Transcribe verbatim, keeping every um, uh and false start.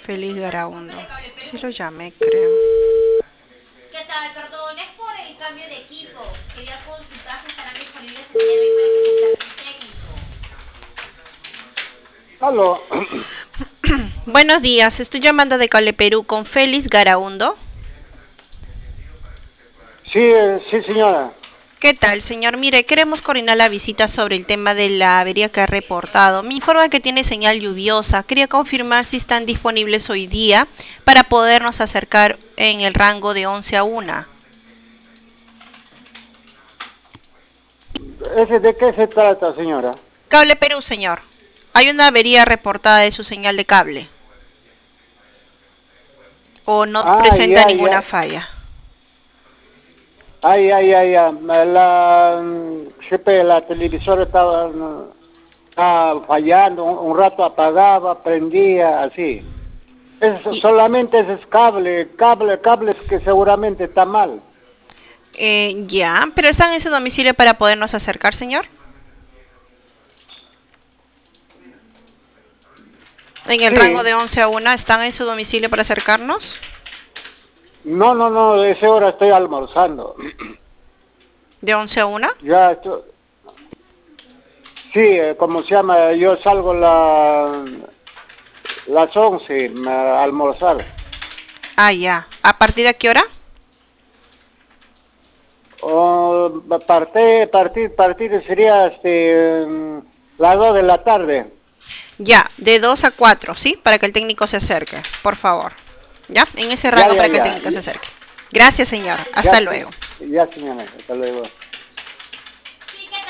Félix Garaundo. Sí lo llamé, creo. ¿Qué tal? Perdón, es por el cambio de equipo. Quería consultar si estarán disponibles el día de hoy para que se acerque un técnico. Aló. Buenos días, estoy llamando de Cable Perú con Félix Garaundo. Sí, eh, sí, señora. ¿Qué tal, señor? Mire, queremos coordinar la visita sobre el tema de la avería que ha reportado. Me informa que tiene señal lluviosa. Quería confirmar si están disponibles hoy día para podernos acercar en el rango de once a una. ¿Ese de qué se trata, señora? Cable Perú, señor. Hay una avería reportada de su señal de cable. ¿O no Ah, presenta ya, ninguna ya. falla? Ay, ay, ay, ay. La, mm, siempre la televisora estaba, mm, estaba fallando, un, un rato apagaba, prendía, así. Es, Y, solamente ese es cable, cable, cables que seguramente está mal. eh, ya, pero ¿están en su domicilio para podernos acercar, señor? En el rango Sí. de once a una, ¿están en su domicilio para acercarnos? No, no, no, de esa hora estoy almorzando. ¿De once a una? Ya estoy, sí, eh, ¿cómo se llama? Yo salgo la, las once mm, a almorzar. Ah, ya. ¿A partir de qué hora? O partir, partir, partir sería este, mm, las dos de la tarde. Ya, de dos a cuatro, ¿sí? Para que el técnico se acerque, por favor. ¿Ya? En ese Ya, rango ya, para que el ya, técnico se acerque. Gracias, señor. ya, Hasta sí, luego. ya, señora, hasta luego.